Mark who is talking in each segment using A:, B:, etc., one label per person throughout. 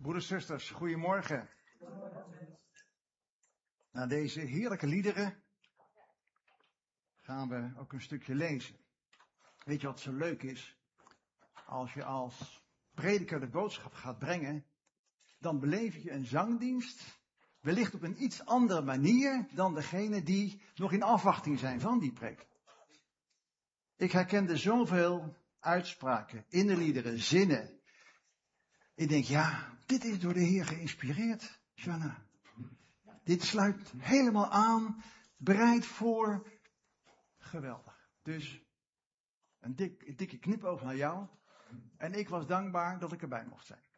A: Broeders, zusters, goedemorgen. Na deze heerlijke liederen gaan we ook een stukje lezen. Weet je wat zo leuk is? Als je als prediker de boodschap gaat brengen, dan beleef je een zangdienst wellicht op een iets andere manier dan degene die nog in afwachting zijn van die preek. Ik herkende zoveel uitspraken in de liederen, zinnen. Ik denk, ja, dit is door de Heer geïnspireerd, Jana. Dit sluit helemaal aan, bereid voor. Geweldig. Dus een dikke knipoog naar jou. En ik was dankbaar dat ik erbij mocht zijn.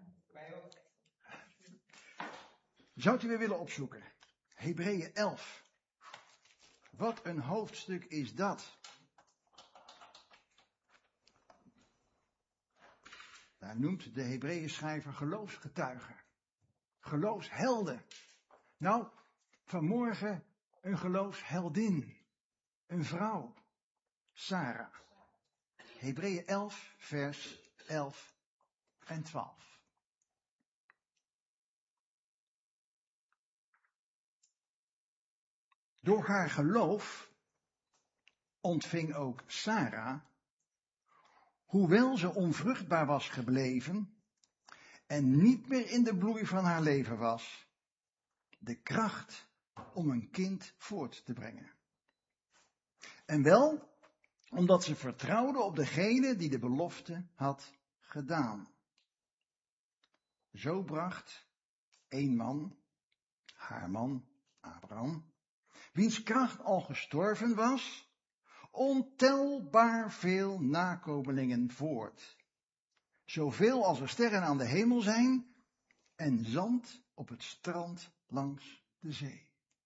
A: Zou u weer willen opzoeken? Hebreeën 11. Wat een hoofdstuk is dat. Daar noemt de Hebreeën schrijver geloofsgetuigen. Geloofshelden. Nou, vanmorgen een geloofsheldin. Een vrouw. Sarah. Hebreeën 11, vers 11 en 12. Door haar geloof ontving ook Sarah, hoewel ze onvruchtbaar was gebleven en niet meer in de bloei van haar leven was, de kracht om een kind voort te brengen. En wel omdat ze vertrouwde op degene die de belofte had gedaan. Zo bracht één man, haar man Abraham, wiens kracht al gestorven was, ontelbaar veel nakomelingen voort. Zoveel als er sterren aan de hemel zijn en zand op het strand langs de zee.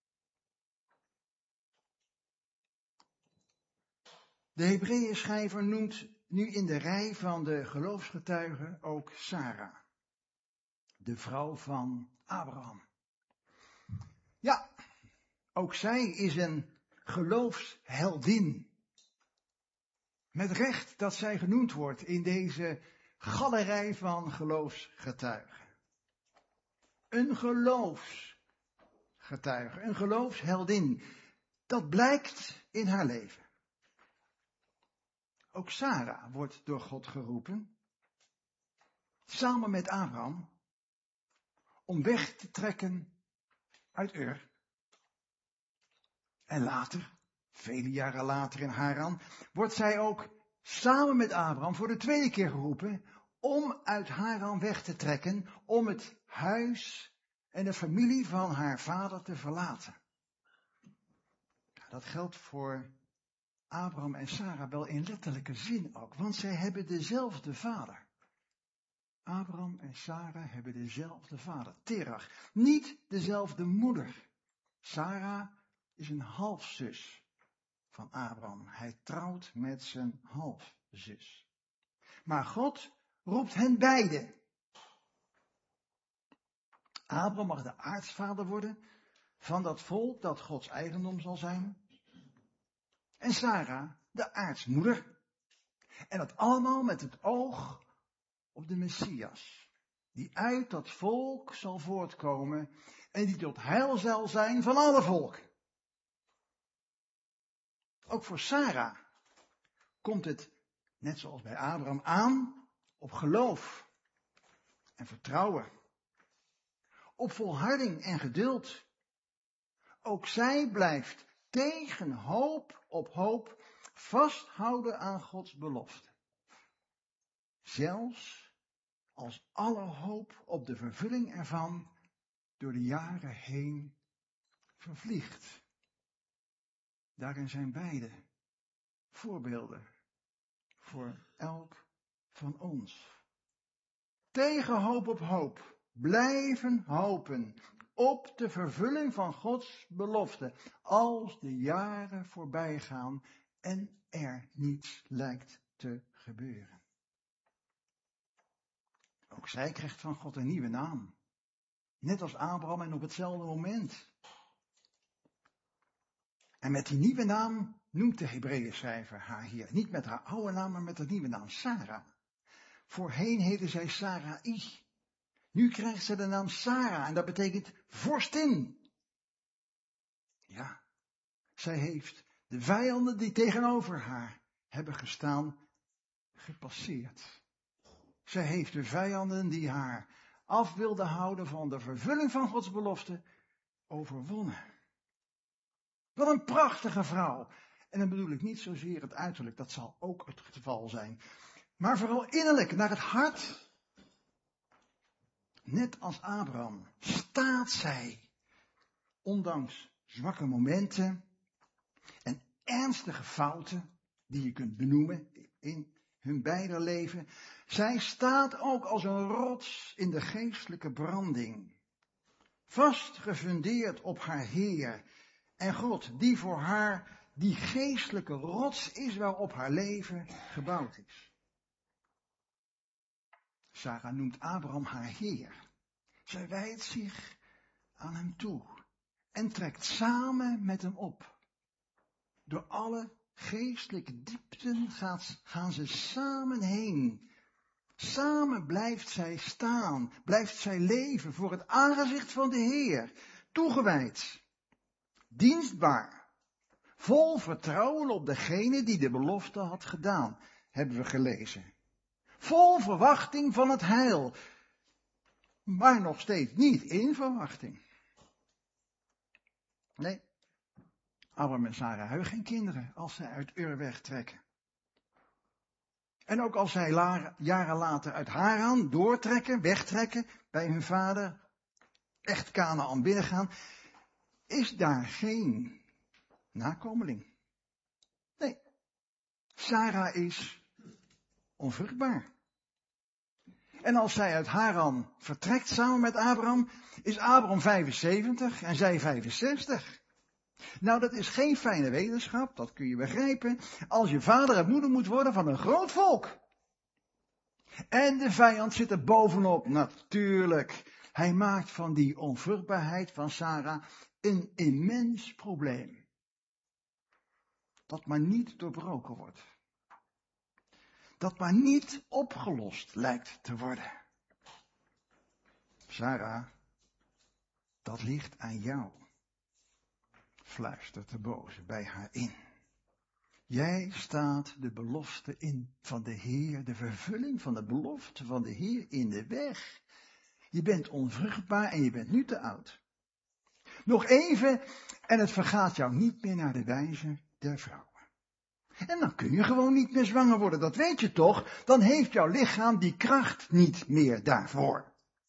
A: De Hebreeën schrijver noemt nu in de rij van de geloofsgetuigen ook Sarah, de vrouw van Abraham. Ja, ook zij is een geloofsheldin. Met recht dat zij genoemd wordt in deze galerij van geloofsgetuigen. Een geloofsgetuige, een geloofsheldin. Dat blijkt in haar leven. Ook Sarah wordt door God geroepen, samen met Abraham, om weg te trekken uit Ur. En later, vele jaren later in Haran, wordt zij ook samen met Abraham voor de tweede keer geroepen om uit Haran weg te trekken, om het huis en de familie van haar vader te verlaten. Dat geldt voor Abraham en Sarah wel in letterlijke zin ook, want zij hebben dezelfde vader. Abraham en Sarah hebben dezelfde vader, Terach. Niet dezelfde moeder. Sarah is een halfzus van Abraham. Hij trouwt met zijn halfzus. Maar God roept hen beiden. Abraham mag de aartsvader worden van dat volk dat Gods eigendom zal zijn. En Sarah de aartsmoeder. En dat allemaal met het oog op de Messias. Die uit dat volk zal voortkomen en die tot heil zal zijn van alle volken. Ook voor Sarah komt het, net zoals bij Abraham, aan op geloof en vertrouwen. Op volharding en geduld. Ook zij blijft tegen hoop op hoop vasthouden aan Gods belofte. Zelfs als alle hoop op de vervulling ervan door de jaren heen vervliegt. Daarin zijn beide voorbeelden voor elk van ons. Tegen hoop op hoop, blijven hopen op de vervulling van Gods belofte, als de jaren voorbij gaan en er niets lijkt te gebeuren. Ook zij krijgt van God een nieuwe naam. Net als Abraham en op hetzelfde moment. En met die nieuwe naam noemt de Hebreeën schrijver haar hier. Niet met haar oude naam, maar met haar nieuwe naam, Sarah. Voorheen heette zij Sarai. Nu krijgt ze de naam Sara en dat betekent vorstin. Ja, zij heeft de vijanden die tegenover haar hebben gestaan, gepasseerd. Zij heeft de vijanden die haar af wilden houden van de vervulling van Gods belofte, overwonnen. Wat een prachtige vrouw. En dan bedoel ik niet zozeer het uiterlijk, dat zal ook het geval zijn. Maar vooral innerlijk, naar het hart. Net als Abraham staat zij, ondanks zwakke momenten en ernstige fouten die je kunt benoemen in hun beider leven. Zij staat ook als een rots in de geestelijke branding. Vast gefundeerd op haar Heer en God, die voor haar die geestelijke rots is waarop haar leven gebouwd is. Sara noemt Abraham haar Heer. Zij wijdt zich aan hem toe en trekt samen met hem op. Door alle geestelijke diepten gaan ze samen heen. Samen blijft zij staan, blijft zij leven voor het aangezicht van de Heer, toegewijd, dienstbaar, vol vertrouwen op degene die de belofte had gedaan, hebben we gelezen. Vol verwachting van het heil, maar nog steeds niet in verwachting. Nee, Abraham en Sara hebben geen kinderen als zij uit Ur wegtrekken. En ook als zij jaren later uit Haran doortrekken, wegtrekken, bij hun vader, echt Kanaan binnengaan, is daar geen nakomeling. Nee, Sara is onvruchtbaar. En als zij uit Haran vertrekt samen met Abraham, is Abraham 75 en zij 65. Nou, dat is geen fijne wetenschap, dat kun je begrijpen, als je vader en moeder moet worden van een groot volk. En de vijand zit er bovenop, natuurlijk. Hij maakt van die onvruchtbaarheid van Sara een immens probleem. Dat maar niet doorbroken wordt. Dat maar niet opgelost lijkt te worden. Sara, dat ligt aan jou, fluistert de boze bij haar in. Jij staat de belofte in van de Heer, de vervulling van de belofte van de Heer in de weg. Je bent onvruchtbaar en je bent nu te oud. Nog even en het vergaat jou niet meer naar de wijze der vrouwen. En dan kun je gewoon niet meer zwanger worden, dat weet je toch? Dan heeft jouw lichaam die kracht niet meer daarvoor.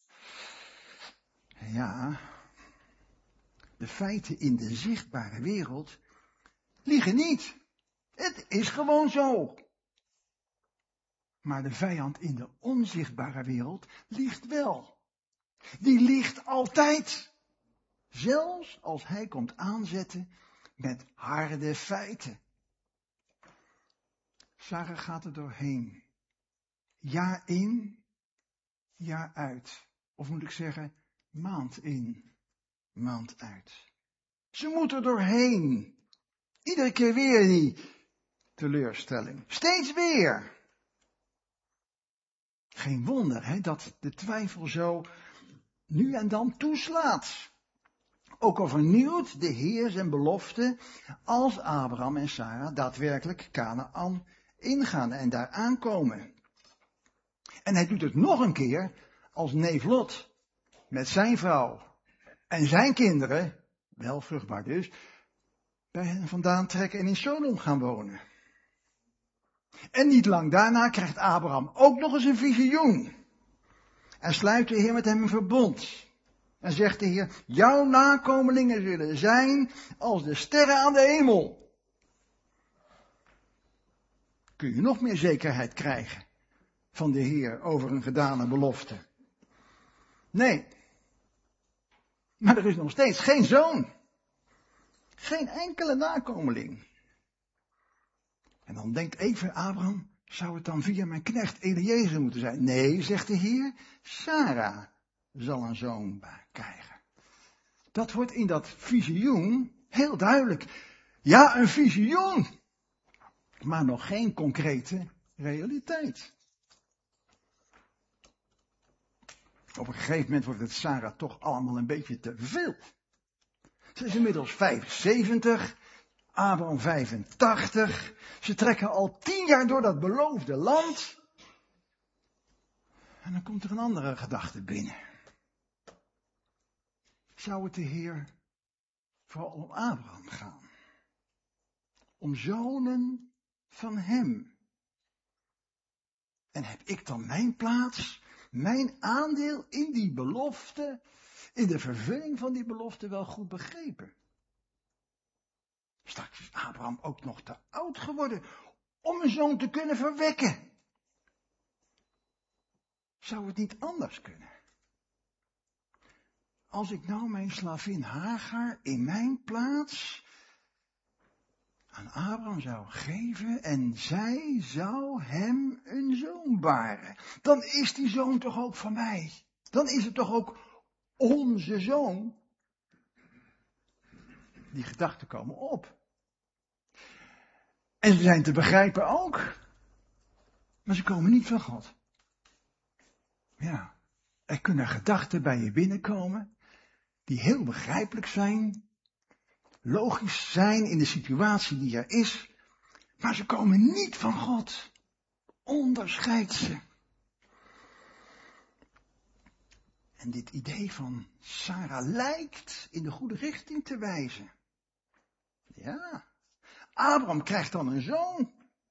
A: Ja, de feiten in de zichtbare wereld liegen niet. Het is gewoon zo. Maar de vijand in de onzichtbare wereld liegt wel. Die liegt altijd. Zelfs als hij komt aanzetten met harde feiten. Sara gaat er doorheen. Jaar in, jaar uit. Of moet ik zeggen, maand in, maand uit. Ze moet er doorheen. Iedere keer weer die teleurstelling. Steeds weer. Geen wonder hè, dat de twijfel zo nu en dan toeslaat. Ook al vernieuwt de Heer zijn belofte als Abraham en Sara daadwerkelijk Kanaan ingaan en daar aankomen. En hij doet het nog een keer als neef Lot met zijn vrouw en zijn kinderen, wel vruchtbaar dus, bij hen vandaan trekken en in Sodom gaan wonen. En niet lang daarna krijgt Abraham ook nog eens een visioen. En sluit de Heer met hem een verbond. En zegt de Heer, jouw nakomelingen zullen zijn als de sterren aan de hemel. Kun je nog meer zekerheid krijgen van de Heer over een gedane belofte? Nee. Maar er is nog steeds geen zoon. Geen enkele nakomeling. En dan denkt even Abraham, zou het dan via mijn knecht Eliezer moeten zijn? Nee, zegt de Heer, Sara zal een zoon krijgen. Dat wordt in dat visioen heel duidelijk. Ja, een visioen, maar nog geen concrete realiteit. Op een gegeven moment wordt het Sarah toch allemaal een beetje te veel. Ze is inmiddels 75, Abraham 85. Ze trekken al 10 jaar door dat beloofde land. En dan komt er een andere gedachte binnen. Zou het de Heer vooral om Abraham gaan? Om zonen van hem? En heb ik dan mijn plaats, mijn aandeel in die belofte, in de vervulling van die belofte wel goed begrepen? Straks is Abraham ook nog te oud geworden om een zoon te kunnen verwekken. Zou het niet anders kunnen? Als ik nou mijn slavin Hagar in mijn plaats aan Abraham zou geven en zij zou hem een zoon baren, dan is die zoon toch ook van mij. Dan is het toch ook onze zoon. Die gedachten komen op. En ze zijn te begrijpen ook. Maar ze komen niet van God. Ja, er kunnen gedachten bij je binnenkomen die heel begrijpelijk zijn, logisch zijn in de situatie die er is, maar ze komen niet van God. Onderscheid ze. En dit idee van Sarah lijkt in de goede richting te wijzen. Ja, Abraham krijgt dan een zoon.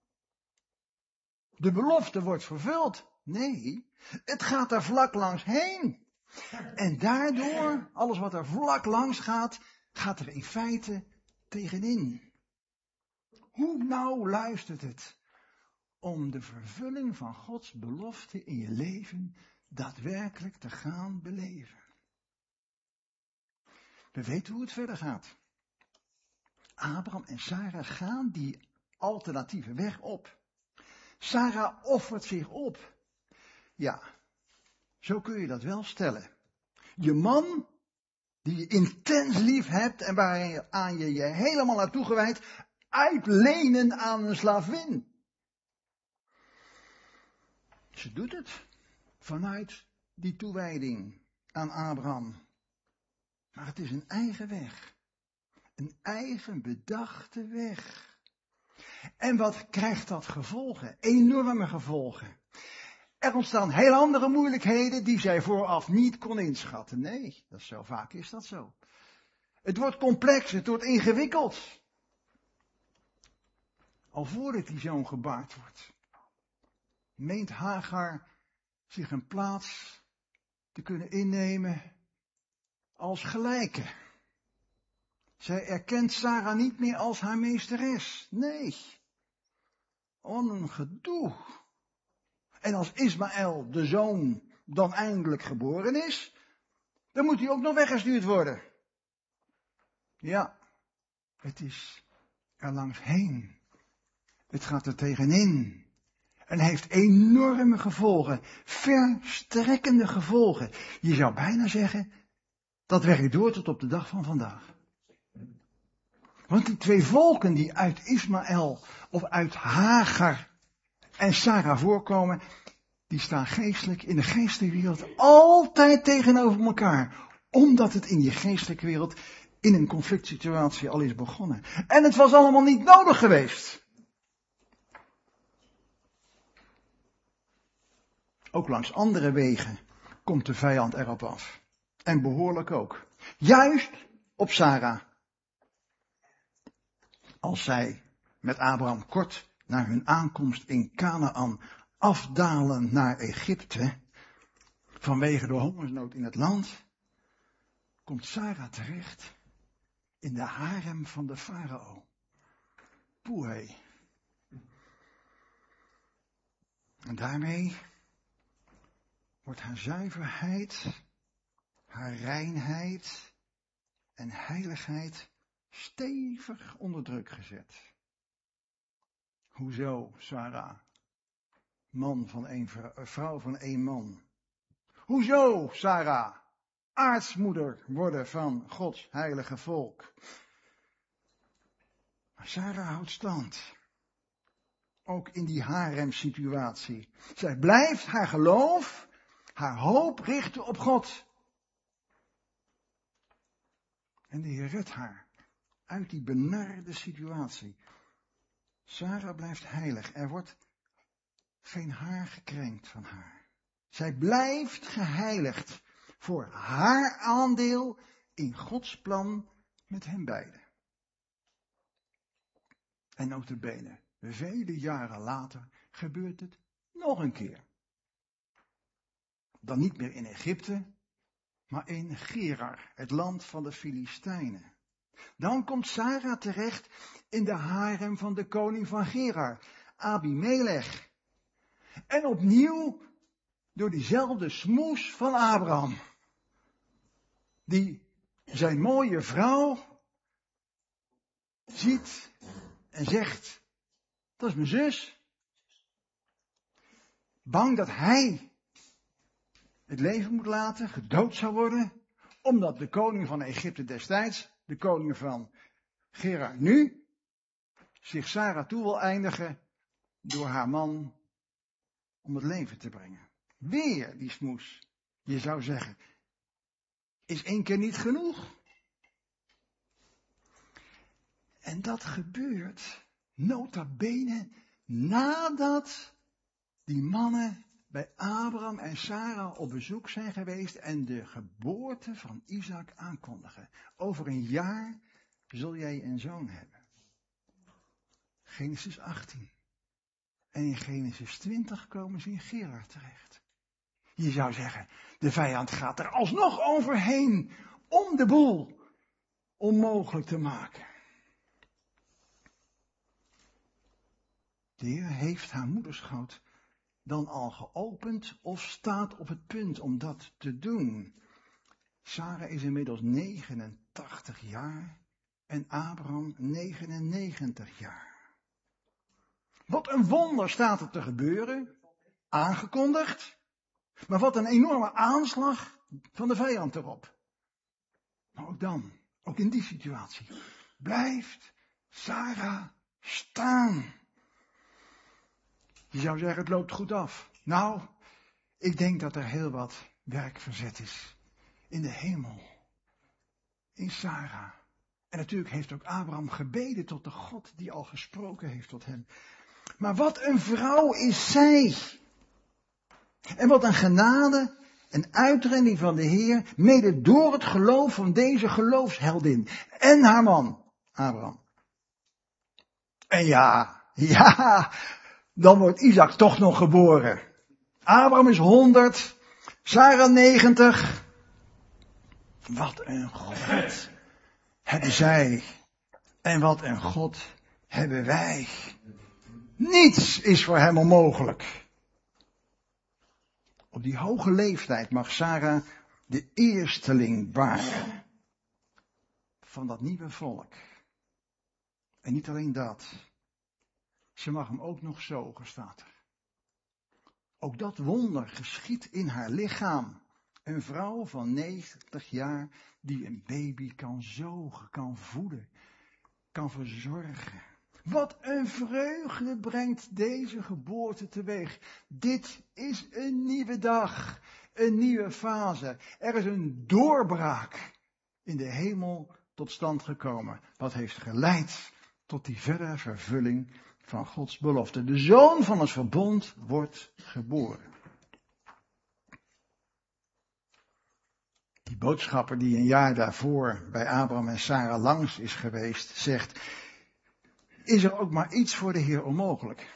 A: De belofte wordt vervuld. Nee, het gaat er vlak langs heen. En daardoor, alles wat er vlak langs gaat, gaat er in feite tegenin. Hoe nauw luistert het om de vervulling van Gods belofte in je leven daadwerkelijk te gaan beleven? We weten hoe het verder gaat. Abraham en Sarah gaan die alternatieve weg op. Sarah offert zich op. Ja, zo kun je dat wel stellen. Je man, die je intens lief hebt en waaraan je je helemaal naartoe gewijd, uitlenen aan een slavin. Ze doet het vanuit die toewijding aan Abraham. Maar het is een eigen weg. Een eigen bedachte weg. En wat krijgt dat gevolgen? Enorme gevolgen. Er ontstaan heel andere moeilijkheden die zij vooraf niet kon inschatten. Nee, dat is zo vaak is dat zo. Het wordt complex, het wordt ingewikkeld. Al voordat die zoon gebaard wordt, meent Hagar zich een plaats te kunnen innemen als gelijke. Zij erkent Sarah niet meer als haar meesteres. Nee. Wat een gedoe. En als Ismaël, de zoon, dan eindelijk geboren is, dan moet hij ook nog weggestuurd worden. Ja, het is er langs heen. Het gaat er tegenin. En heeft enorme gevolgen, verstrekkende gevolgen. Je zou bijna zeggen, dat werkt door tot op de dag van vandaag. Want die twee volken die uit Ismaël of uit Hagar en Sarah voorkomen, die staan geestelijk in de geestelijke wereld altijd tegenover elkaar. Omdat het in die geestelijke wereld in een conflict situatie al is begonnen. En het was allemaal niet nodig geweest. Ook langs andere wegen komt de vijand erop af. En behoorlijk ook. Juist op Sarah. Als zij met Abraham kort na hun aankomst in Kanaan afdalen naar Egypte, vanwege de hongersnood in het land, komt Sarah terecht in de harem van de farao. Poeh. En daarmee wordt haar zuiverheid, haar reinheid en heiligheid stevig onder druk gezet. Hoezo, Sarah? Vrouw van één man. Hoezo, Sarah? Aartsmoeder worden van Gods heilige volk. Maar Sarah houdt stand. Ook in die harem-situatie. Zij blijft haar geloof haar hoop richtte op God. En de Heer redt haar uit die benarde situatie. Sara blijft heilig. Er wordt geen haar gekrenkt van haar. Zij blijft geheiligd voor haar aandeel in Gods plan met hen beiden. En nota bene, vele jaren later gebeurt het nog een keer. Dan niet meer in Egypte, maar in Gerar, het land van de Filistijnen. Dan komt Sara terecht in de harem van de koning van Gerar, Abimelech. En opnieuw door diezelfde smoes van Abraham. Die zijn mooie vrouw ziet en zegt, dat is mijn zus. Bang dat hij het leven moet laten, gedood zou worden, omdat de koning van Egypte destijds, de koning van Gerar nu, zich Sara toe wil eindigen door haar man om het leven te brengen. Weer die smoes. Je zou zeggen, is 1 keer niet genoeg? En dat gebeurt nota bene nadat die mannen bij Abraham en Sara op bezoek zijn geweest en de geboorte van Isaac aankondigen. Over een jaar zul jij een zoon hebben. Genesis 18. En in Genesis 20 komen ze in Gerar terecht. Je zou zeggen, de vijand gaat er alsnog overheen om de boel onmogelijk te maken. De Heer heeft haar moederschoot dan al geopend of staat op het punt om dat te doen. Sara is inmiddels 89 jaar en Abraham 99 jaar. Wat een wonder staat er te gebeuren, aangekondigd, maar wat een enorme aanslag van de vijand erop. Maar ook dan, ook in die situatie, blijft Sara staan. Je zou zeggen, het loopt goed af. Nou, ik denk dat er heel wat werk verzet is. In de hemel. In Sara. En natuurlijk heeft ook Abraham gebeden tot de God die al gesproken heeft tot hem. Maar wat een vrouw is zij. En wat een genade en uitrending van de Heer, mede door het geloof van deze geloofsheldin. En haar man, Abraham. En ja, dan wordt Isaac toch nog geboren. Abraham is 100, Sara 90. Wat een God hebben zij. En wat een God hebben wij. Niets is voor hem onmogelijk. Op die hoge leeftijd mag Sara de eersteling baren van dat nieuwe volk. En niet alleen dat. Ze mag hem ook nog zogen, staat er. Ook dat wonder geschiet in haar lichaam. Een vrouw van 90 jaar die een baby kan zogen, kan voeden, kan verzorgen. Wat een vreugde brengt deze geboorte teweeg. Dit is een nieuwe dag, een nieuwe fase. Er is een doorbraak in de hemel tot stand gekomen. Wat heeft geleid tot die verdere vervulling van Gods belofte. De zoon van het verbond wordt geboren. Die boodschapper die een jaar daarvoor bij Abraham en Sara langs is geweest, zegt, is er ook maar iets voor de Heer onmogelijk?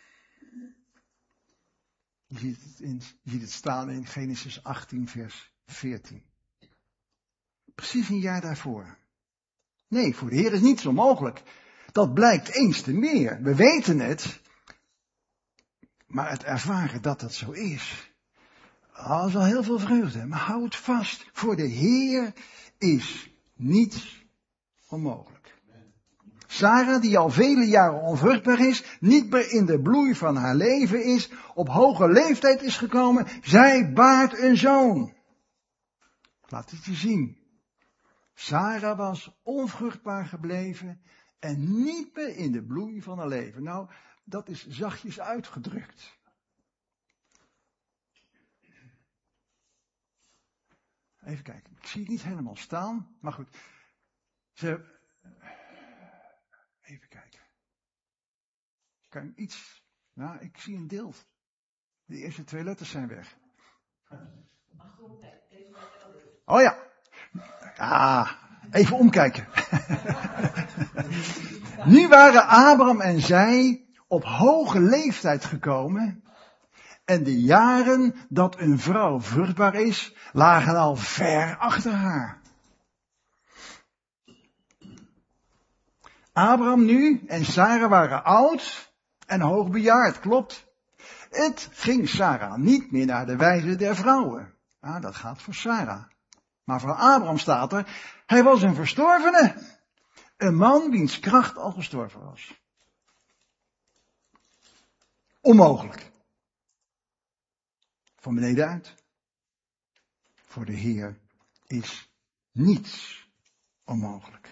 A: Je ziet het staan in Genesis 18 vers 14. Precies een jaar daarvoor. Nee, voor de Heer is niets onmogelijk. Dat blijkt eens te meer. We weten het. Maar het ervaren dat dat zo is. Dat is al heel veel vreugde. Maar hou het vast. Voor de Heer is niets onmogelijk. Sara, die al vele jaren onvruchtbaar is, niet meer in de bloei van haar leven is, op hoge leeftijd is gekomen, zij baart een zoon. Laat het je zien. Sara was onvruchtbaar gebleven en niet meer in de bloei van haar leven. Nou, dat is zachtjes uitgedrukt. Even kijken. Ik zie het niet helemaal staan. Maar goed. Even kijken. Kan je iets... Nou, ik zie een deel. De eerste 2 letters zijn weg. Oh ja. Ah, even omkijken. Nu waren Abraham en zij op hoge leeftijd gekomen. En de jaren dat een vrouw vruchtbaar is, lagen al ver achter haar. Abraham nu en Sarah waren oud en hoogbejaard, klopt. Het ging Sarah niet meer naar de wijze der vrouwen. Ah, dat gaat voor Sarah. Maar voor Abraham staat er, hij was een verstorvene. Een man wiens kracht al gestorven was. Onmogelijk. Van beneden uit. Voor de Heer is niets onmogelijk.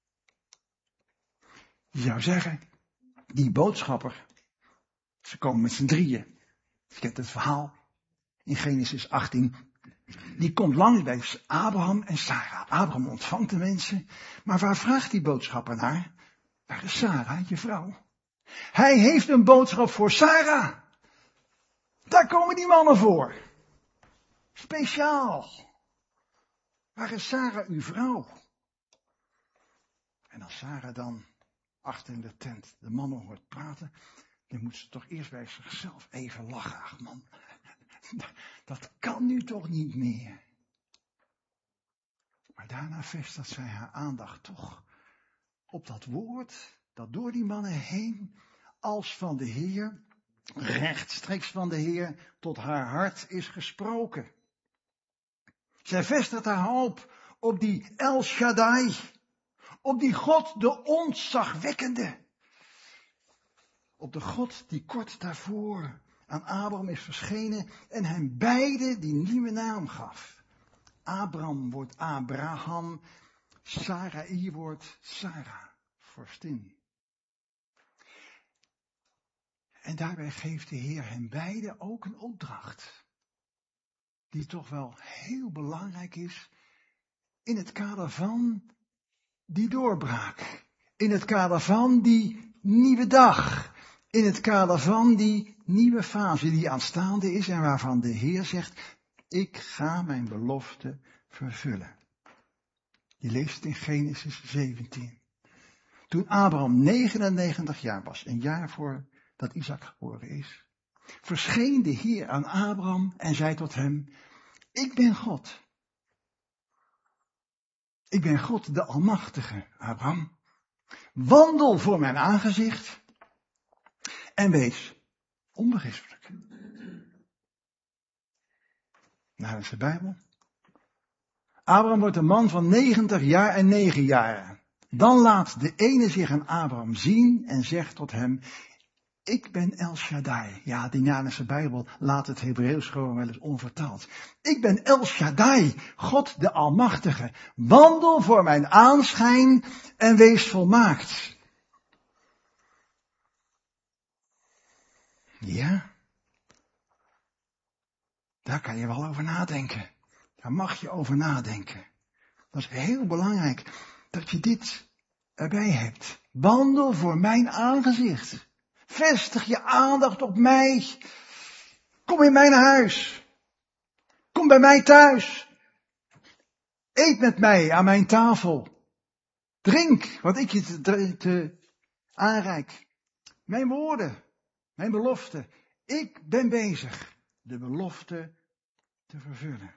A: Je zou zeggen, die boodschapper, ze komen met z'n drieën. Je kent het verhaal in Genesis 18. Die komt langs bij Abraham en Sarah. Abraham ontvangt de mensen. Maar waar vraagt die boodschapper naar? Waar is Sarah, je vrouw? Hij heeft een boodschap voor Sarah. Daar komen die mannen voor. Speciaal. Waar is Sarah, uw vrouw? En als Sarah dan achter in de tent de mannen hoort praten, dan moet ze toch eerst bij zichzelf even lachen. Ach man, dat kan nu toch niet meer. Maar daarna vestigt zij haar aandacht toch op dat woord dat door die mannen heen als van de Heer, rechtstreeks van de Heer, tot haar hart is gesproken. Zij vestigt haar hoop op die El Shaddai, op die God, de ontzagwekkende. Op de God die kort daarvoor aan Abraham is verschenen en hem beide die nieuwe naam gaf. Abraham wordt Abraham, Sarai wordt Sarah, vorstin. En daarbij geeft de Heer hen beiden ook een opdracht. Die toch wel heel belangrijk is in het kader van die doorbraak. In het kader van die nieuwe dag. In het kader van die nieuwe fase die aanstaande is en waarvan de Heer zegt, ik ga mijn belofte vervullen. Je leest het in Genesis 17. Toen Abraham 99 jaar was, een jaar voordat Isaac geboren is, verscheen de Heer aan Abraham en zei tot hem, ik ben God. Ik ben God de Almachtige, Abraham. Wandel voor mijn aangezicht en wees onberispelijk. Naar is de Bijbel. Abraham wordt een man van 90 jaar en 9 jaren. Dan laat de ene zich aan Abraham zien en zegt tot hem, ik ben El Shaddai. Ja, die Dinarische Bijbel laat het Hebreeuws gewoon wel eens onvertaald. Ik ben El Shaddai, God de Almachtige. Wandel voor mijn aanschijn en wees volmaakt. Ja, daar kan je wel over nadenken. Daar mag je over nadenken. Dat is heel belangrijk dat je dit erbij hebt. Wandel voor mijn aangezicht. Vestig je aandacht op mij. Kom in mijn huis. Kom bij mij thuis. Eet met mij aan mijn tafel. Drink wat ik je te aanreik. Mijn woorden, mijn belofte. Ik ben bezig de belofte te vervullen.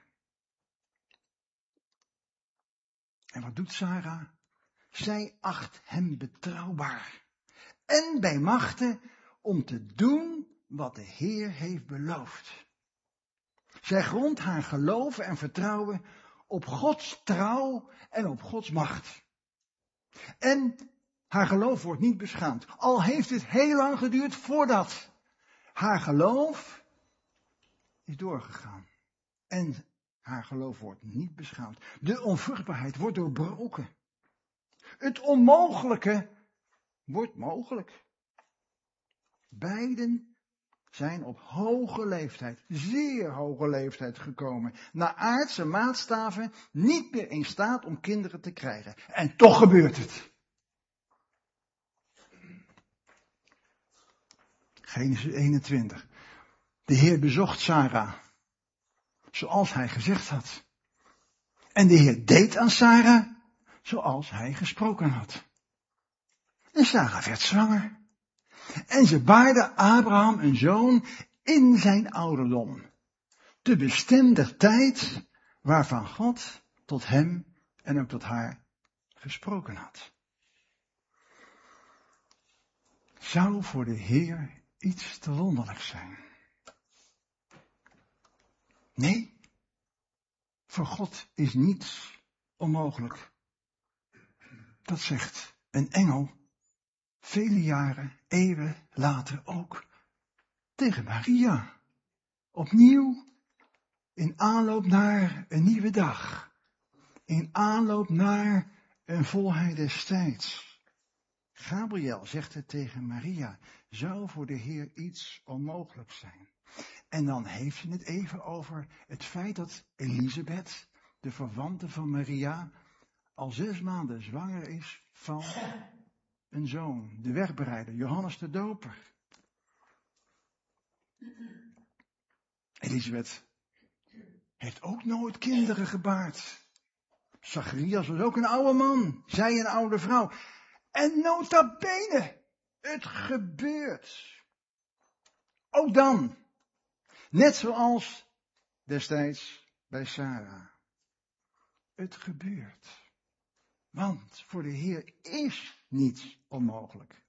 A: En wat doet Sarah? Zij acht hem betrouwbaar. En bij machte om te doen wat de Heer heeft beloofd. Zij grondt haar geloof en vertrouwen op Gods trouw en op Gods macht. En haar geloof wordt niet beschaamd. Al heeft het heel lang geduurd voordat haar geloof is doorgegaan. En haar geloof wordt niet beschaamd. De onvruchtbaarheid wordt doorbroken. Het onmogelijke wordt mogelijk. Beiden zijn op hoge leeftijd, zeer hoge leeftijd gekomen, naar aardse maatstaven niet meer in staat om kinderen te krijgen. En toch gebeurt het. Genesis 21. De Heer bezocht Sara, zoals hij gezegd had. En de Heer deed aan Sara, zoals hij gesproken had. En Sara werd zwanger. En ze baarde Abraham een zoon in zijn ouderdom. De bestemde tijd waarvan God tot hem en ook tot haar gesproken had. Zou voor de Heer iets te wonderlijk zijn? Nee, voor God is niets onmogelijk. Dat zegt een engel vele jaren, eeuwen later ook tegen Maria. Opnieuw in aanloop naar een nieuwe dag. In aanloop naar een volheid des tijds. Gabriel zegt het tegen Maria. Zou voor de Heer iets onmogelijk zijn? En dan heeft hij het even over het feit dat Elisabeth, de verwante van Maria, al 6 maanden zwanger is van een zoon, de wegbereider, Johannes de Doper. Elisabeth heeft ook nooit kinderen gebaard. Zacharias was ook een oude man, zij een oude vrouw. En nota bene, het gebeurt. Ook dan, net zoals destijds bij Sarah. Het gebeurt. Want voor de Heer is niets onmogelijk.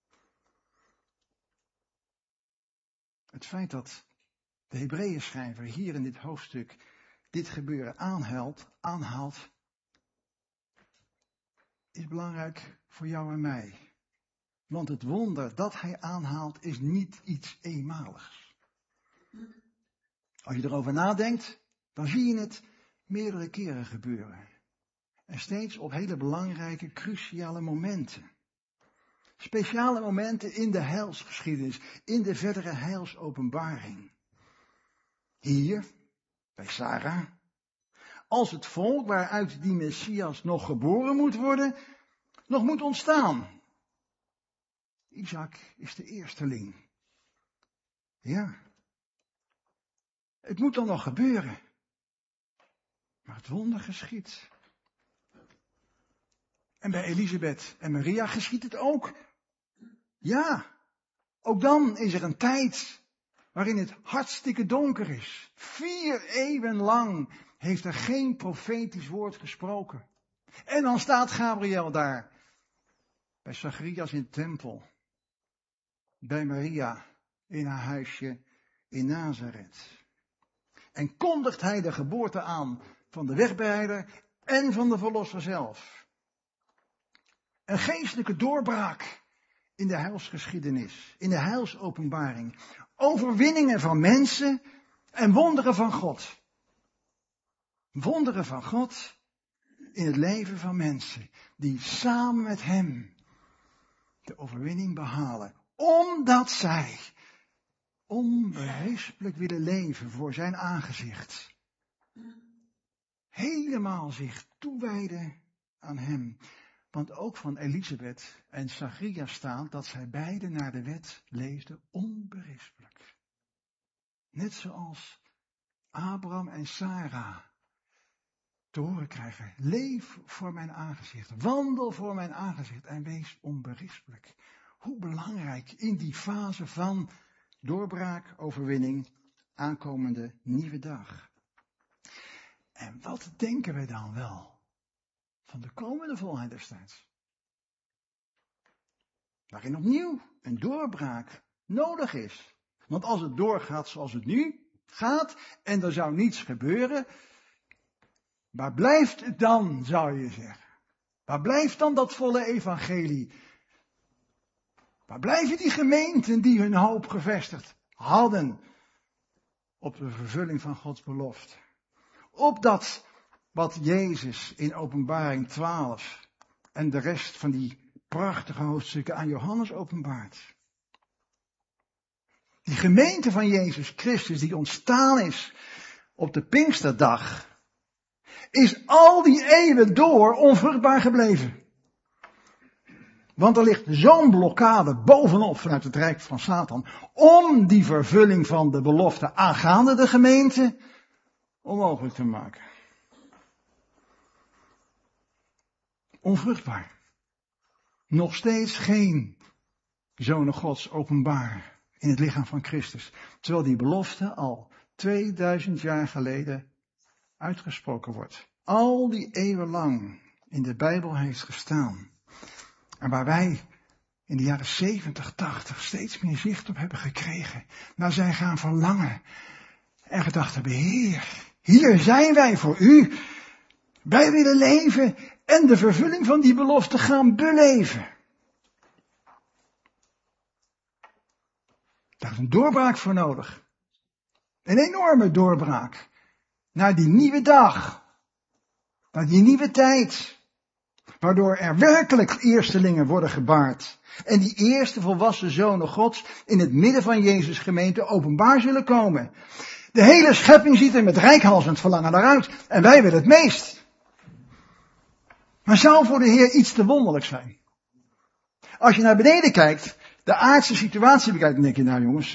A: Het feit dat de Hebreeënschrijver hier in dit hoofdstuk dit gebeuren aanhaalt, is belangrijk voor jou en mij. Want het wonder dat hij aanhaalt is niet iets eenmaligs. Als je erover nadenkt, dan zie je het meerdere keren gebeuren. En steeds op hele belangrijke, cruciale momenten. Speciale momenten in de heilsgeschiedenis, in de verdere heilsopenbaring. Hier, bij Sarah, als het volk waaruit die Messias nog geboren moet worden, nog moet ontstaan. Isaac is de eersteling. Ja. Het moet dan nog gebeuren. Maar het wonder geschiet. En bij Elisabeth en Maria geschiet het ook. Ja, ook dan is er een tijd waarin het hartstikke donker is. 4 eeuwen lang heeft er geen profetisch woord gesproken. En dan staat Gabriel daar, bij Zacharias in de tempel, bij Maria in haar huisje in Nazareth. En kondigt hij de geboorte aan van de wegbereider en van de verlosser zelf. Een geestelijke doorbraak in de heilsgeschiedenis, in de heilsopenbaring. Overwinningen van mensen en wonderen van God. Wonderen van God in het leven van mensen die samen met hem de overwinning behalen. Omdat zij onberispelijk willen leven voor zijn aangezicht. Helemaal zich toewijden aan hem. Want ook van Elisabeth en Zacharias staat dat zij beiden naar de wet leefden onberispelijk. Net zoals Abraham en Sarah te horen krijgen. Leef voor mijn aangezicht. Wandel voor mijn aangezicht en wees onberispelijk. Hoe belangrijk in die fase van doorbraak, overwinning, aankomende nieuwe dag. En wat denken wij dan wel van de komende volheid des tijds? Waarin opnieuw een doorbraak nodig is. Want als het doorgaat zoals het nu gaat en er zou niets gebeuren, waar blijft het dan, zou je zeggen? Waar blijft dan dat volle evangelie? Waar blijven die gemeenten die hun hoop gevestigd hadden op de vervulling van Gods belofte? Op dat wat Jezus in Openbaring 12 en de rest van die prachtige hoofdstukken aan Johannes openbaart. Die gemeente van Jezus Christus die ontstaan is op de Pinksterdag, is al die eeuwen door onvruchtbaar gebleven. Want er ligt zo'n blokkade bovenop vanuit het rijk van Satan om die vervulling van de belofte aangaande de gemeente onmogelijk te maken. Onvruchtbaar. Nog steeds geen zonen Gods openbaar in het lichaam van Christus. Terwijl die belofte al 2000 jaar geleden uitgesproken wordt. Al die eeuwen lang in de Bijbel heeft gestaan. En waar wij in de jaren 70, 80 steeds meer zicht op hebben gekregen. Naar zijn gaan verlangen. En gedacht hebben, Heer, hier zijn wij voor u. Wij willen leven en de vervulling van die belofte gaan beleven. Daar is een doorbraak voor nodig. Een enorme doorbraak. Naar die nieuwe dag. Naar die nieuwe tijd. Waardoor er werkelijk eerstelingen worden gebaard. En die eerste volwassen zonen Gods in het midden van Jezus' gemeente openbaar zullen komen. De hele schepping ziet er met reikhalzend verlangen naar uit. En wij willen het meest. Maar zou voor de Heer iets te wonderlijk zijn? Als je naar beneden kijkt, de aardse situatie bekijkt, dan denk je, nou jongens,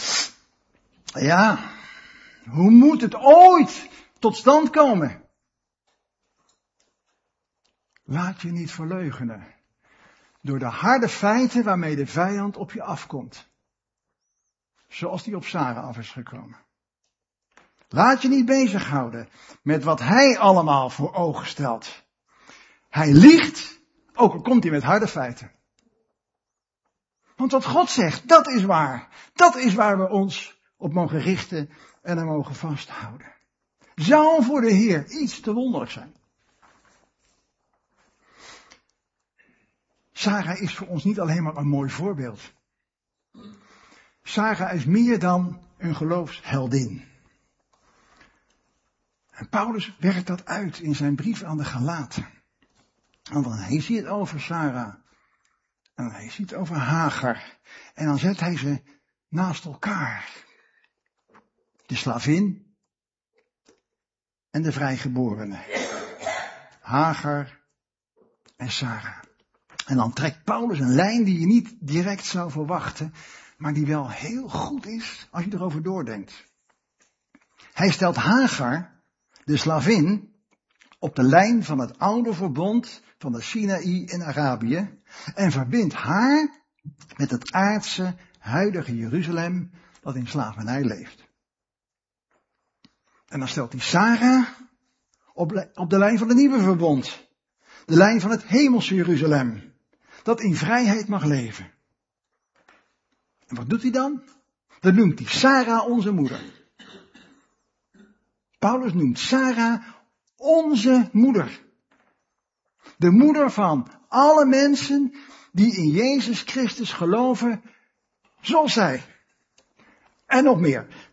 A: hoe moet het ooit tot stand komen? Laat je niet verleugenen door de harde feiten waarmee de vijand op je afkomt. Zoals die op Sara af is gekomen. Laat je niet bezighouden met wat hij allemaal voor ogen stelt. Hij liegt, ook al komt hij met harde feiten. Want wat God zegt, dat is waar. Dat is waar we ons op mogen richten en aan mogen vasthouden. Zou voor de Heer iets te wonderlijk zijn? Sara is voor ons niet alleen maar een mooi voorbeeld. Sara is meer dan een geloofsheldin. En Paulus werkt dat uit in zijn brief aan de Galaten. Want dan heeft hij het over Sara. En dan heeft hij het over Hagar. En dan zet hij ze naast elkaar. De slavin en de vrijgeborene. Hagar en Sara. En dan trekt Paulus een lijn die je niet direct zou verwachten, maar die wel heel goed is als je erover doordenkt. Hij stelt Hagar, de slavin, op de lijn van het oude verbond van de Sinaï in Arabië en verbindt haar met het aardse huidige Jeruzalem dat in slavernij leeft. En dan stelt hij Sara op de lijn van het nieuwe verbond. De lijn van het hemelse Jeruzalem. Dat in vrijheid mag leven. En wat doet hij dan? Dan noemt hij Sara onze moeder. Paulus noemt Sara onze moeder. De moeder van alle mensen die in Jezus Christus geloven, zoals zij. En nog meer.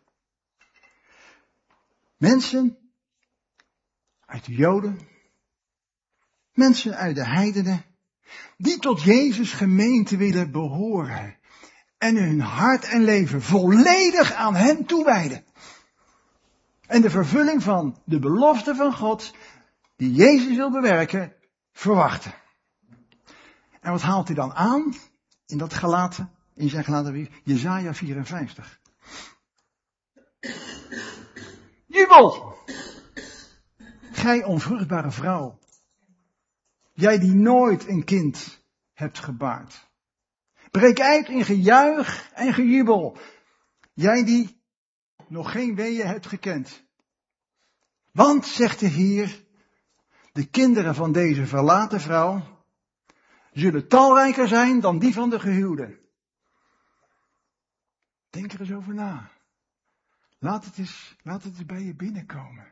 A: Mensen uit de Joden, mensen uit de heidenen, die tot Jezus' gemeente willen behoren en hun hart en leven volledig aan hem toewijden. En de vervulling van de belofte van God, die Jezus wil bewerken, verwachten. En wat haalt hij dan aan in zijn Galatenbrief? Jesaja 54. Jubel! Gij onvruchtbare vrouw. Jij die nooit een kind hebt gebaard. Breek uit in gejuich en gejubel. Jij die nog geen weeën hebt gekend. Want, zegt de Heer, de kinderen van deze verlaten vrouw zullen talrijker zijn dan die van de gehuwde. Denk er eens over na. Laat het eens bij je binnenkomen.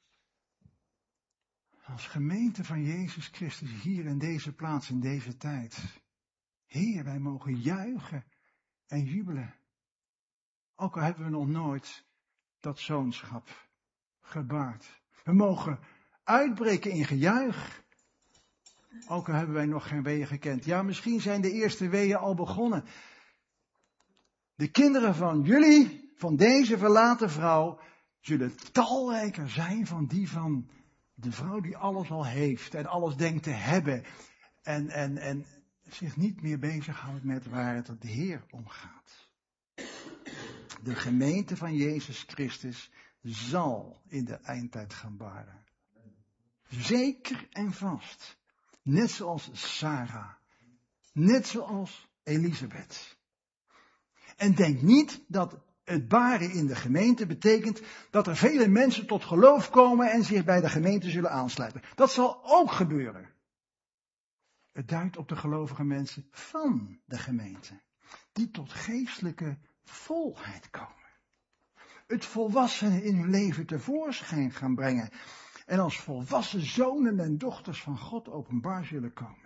A: Als gemeente van Jezus Christus hier in deze plaats, in deze tijd. Heer, wij mogen juichen en jubelen. Ook al hebben we nog nooit dat zoonschap gebaard. We mogen uitbreken in gejuich. Ook al hebben wij nog geen weeën gekend. Ja, misschien zijn de eerste weeën al begonnen. De kinderen van jullie, van deze verlaten vrouw, zullen talrijker zijn van die van de vrouw die alles al heeft en alles denkt te hebben. En zich niet meer bezighoudt met waar het de Heer om gaat. De gemeente van Jezus Christus zal in de eindtijd gaan baren. Zeker en vast. Net zoals Sarah. Net zoals Elisabeth. En denk niet dat het baren in de gemeente betekent dat er vele mensen tot geloof komen en zich bij de gemeente zullen aansluiten. Dat zal ook gebeuren. Het duidt op de gelovige mensen van de gemeente. Die tot geestelijke volheid komen. Het volwassenen in hun leven tevoorschijn gaan brengen. En als volwassen zonen en dochters van God openbaar zullen komen.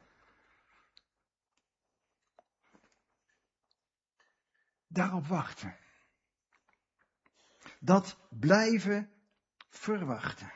A: Daarop wachten. Dat blijven verwachten.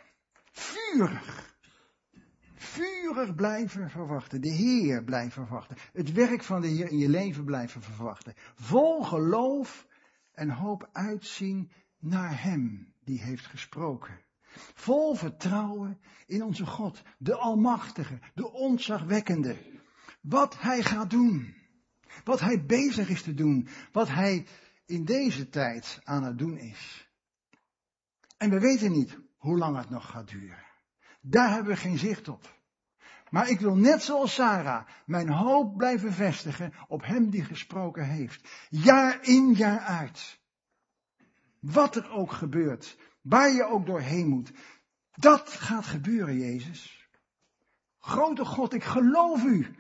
A: Vurig blijven verwachten. De Heer blijven verwachten. Het werk van de Heer in je leven blijven verwachten. Vol geloof en hoop uitzien naar Hem die heeft gesproken. Vol vertrouwen in onze God, de Almachtige, de ontzagwekkende. Wat Hij gaat doen. Wat Hij bezig is te doen. Wat Hij in deze tijd aan het doen is. En we weten niet hoe lang het nog gaat duren. Daar hebben we geen zicht op. Maar ik wil net zoals Sarah mijn hoop blijven vestigen op Hem die gesproken heeft. Jaar in, jaar uit. Wat er ook gebeurt. Waar je ook doorheen moet. Dat gaat gebeuren, Jezus. Grote God, ik geloof U.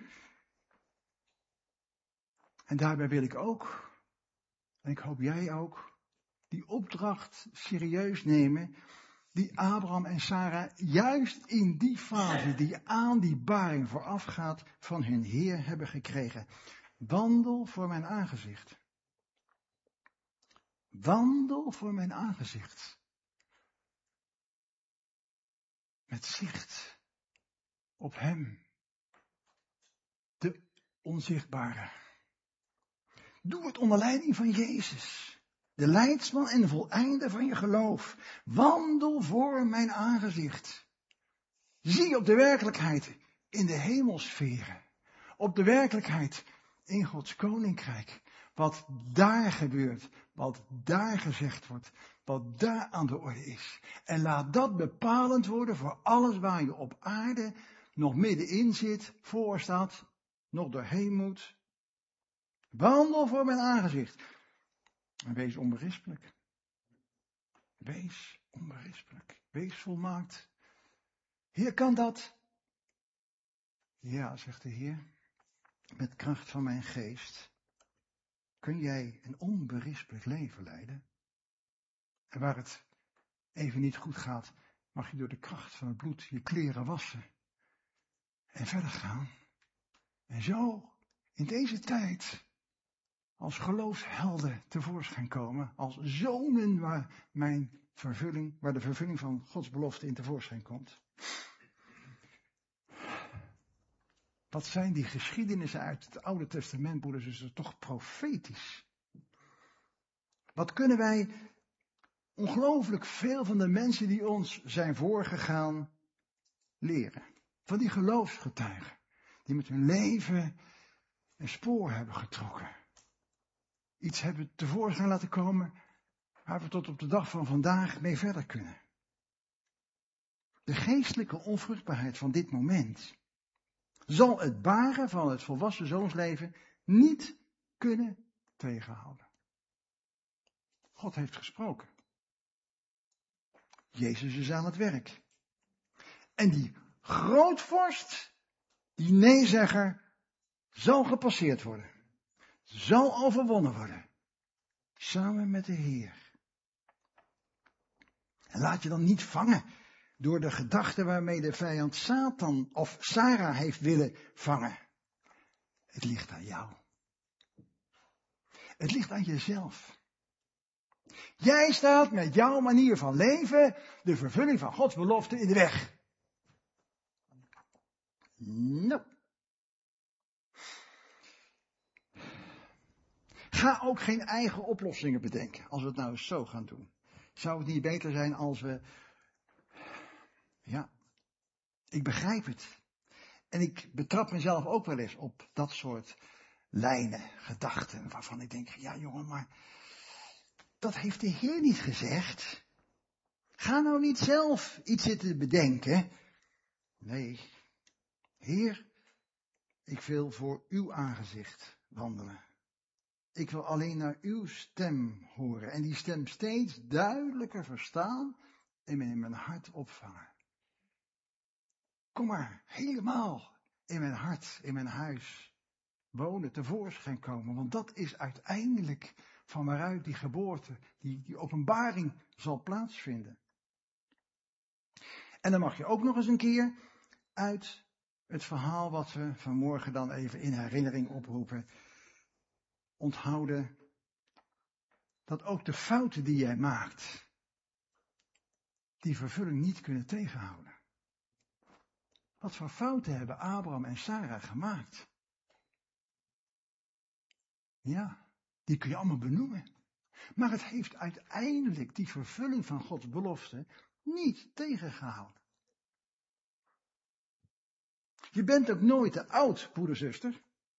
A: En daarbij wil ik ook, en ik hoop jij ook, die opdracht serieus nemen, die Abraham en Sarah juist in die fase, die aan die baring voorafgaat, van hun Heer hebben gekregen. Wandel voor mijn aangezicht. Wandel voor mijn aangezicht. Met zicht op Hem, de onzichtbare. Doe het onder leiding van Jezus, de leidsman en de voleinder van je geloof. Wandel voor mijn aangezicht. Zie op de werkelijkheid in de hemelsferen. Op de werkelijkheid in Gods koninkrijk. Wat daar gebeurt, wat daar gezegd wordt, wat daar aan de orde is. En laat dat bepalend worden voor alles waar je op aarde nog middenin zit, voor staat, nog doorheen moet. Wandel voor mijn aangezicht. En wees onberispelijk. Wees onberispelijk. Wees volmaakt. Heer, kan dat? Ja, zegt de Heer. Met kracht van mijn geest kun jij een onberispelijk leven leiden. En waar het even niet goed gaat, mag je door de kracht van het bloed je kleren wassen. En verder gaan. En zo, in deze tijd, als geloofshelden tevoorschijn komen, als zonen waar de vervulling van Gods belofte in tevoorschijn komt. Wat zijn die geschiedenissen uit het Oude Testament, broeders en zusters, toch profetisch? Wat kunnen wij ongelooflijk veel van de mensen die ons zijn voorgegaan leren? Van die geloofsgetuigen, die met hun leven een spoor hebben getrokken. Iets hebben tevoorschijn laten komen waar we tot op de dag van vandaag mee verder kunnen. De geestelijke onvruchtbaarheid van dit moment zal het baren van het volwassen zoonsleven niet kunnen tegenhouden. God heeft gesproken. Jezus is aan het werk. En die grootvorst, die neezegger, zal gepasseerd worden. Zal overwonnen worden. Samen met de Heer. En laat je dan niet vangen door de gedachten waarmee de vijand Satan of Sarah heeft willen vangen. Het ligt aan jou. Het ligt aan jezelf. Jij staat met jouw manier van leven de vervulling van Gods belofte in de weg. Nou. Ga ook geen eigen oplossingen bedenken, als we het nou eens zo gaan doen. Zou het niet beter zijn als we... Ja, ik begrijp het. En ik betrap mezelf ook wel eens op dat soort lijnen, gedachten, waarvan ik denk, ja jongen, maar dat heeft de Heer niet gezegd. Ga nou niet zelf iets zitten bedenken. Nee, Heer, ik wil voor uw aangezicht wandelen. Ik wil alleen naar uw stem horen en die stem steeds duidelijker verstaan en in mijn hart opvangen. Kom maar helemaal in mijn hart, in mijn huis wonen, tevoorschijn komen. Want dat is uiteindelijk van waaruit die geboorte, die openbaring zal plaatsvinden. En dan mag je ook nog eens een keer uit het verhaal wat we vanmorgen dan even in herinnering oproepen, onthouden dat ook de fouten die jij maakt, die vervulling niet kunnen tegenhouden. Wat voor fouten hebben Abraham en Sarah gemaakt? Ja, die kun je allemaal benoemen. Maar het heeft uiteindelijk die vervulling van Gods belofte niet tegengehouden. Je bent ook nooit te oud, broeder, zuster.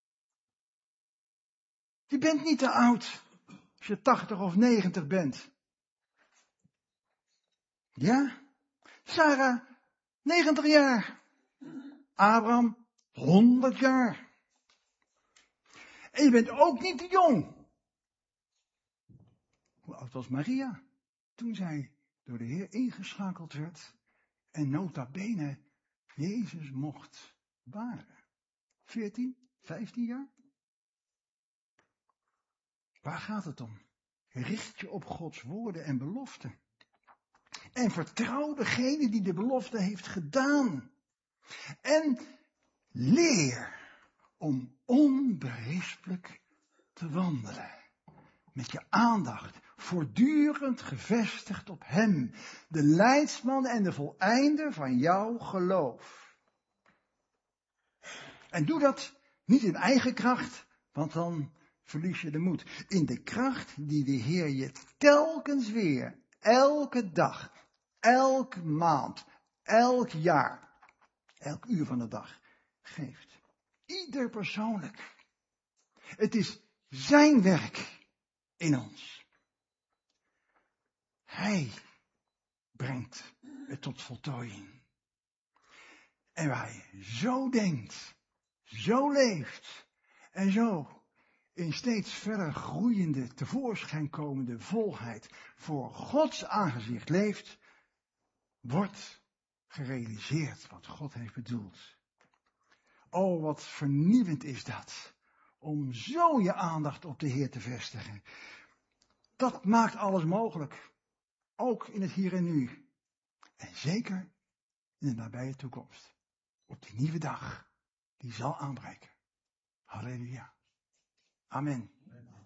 A: Je bent niet te oud als je 80 of 90 bent. Ja? Sarah, 90 jaar. Abraham, 100 jaar. En je bent ook niet te jong. Hoe oud was Maria toen zij door de Heer ingeschakeld werd en nota bene Jezus mocht baren? 14, 15 jaar? Waar gaat het om? Richt je op Gods woorden en beloften. En vertrouw degene die de belofte heeft gedaan. En leer om onberispelijk te wandelen. Met je aandacht voortdurend gevestigd op Hem. De leidsman en de voleinder van jouw geloof. En doe dat niet in eigen kracht, want dan verlies je de moed. In de kracht die de Heer je telkens weer, elke dag, elke maand, elk jaar, elk uur van de dag geeft. Ieder persoonlijk. Het is zijn werk in ons. Hij brengt het tot voltooiing. En waar hij zo denkt, zo leeft en zo in steeds verder groeiende, tevoorschijn komende volheid voor Gods aangezicht leeft, wordt gerealiseerd wat God heeft bedoeld. Oh, wat vernieuwend is dat, om zo je aandacht op de Heer te vestigen. Dat maakt alles mogelijk, ook in het hier en nu. En zeker in de nabije toekomst, op die nieuwe dag, die zal aanbreken. Halleluja. Amen.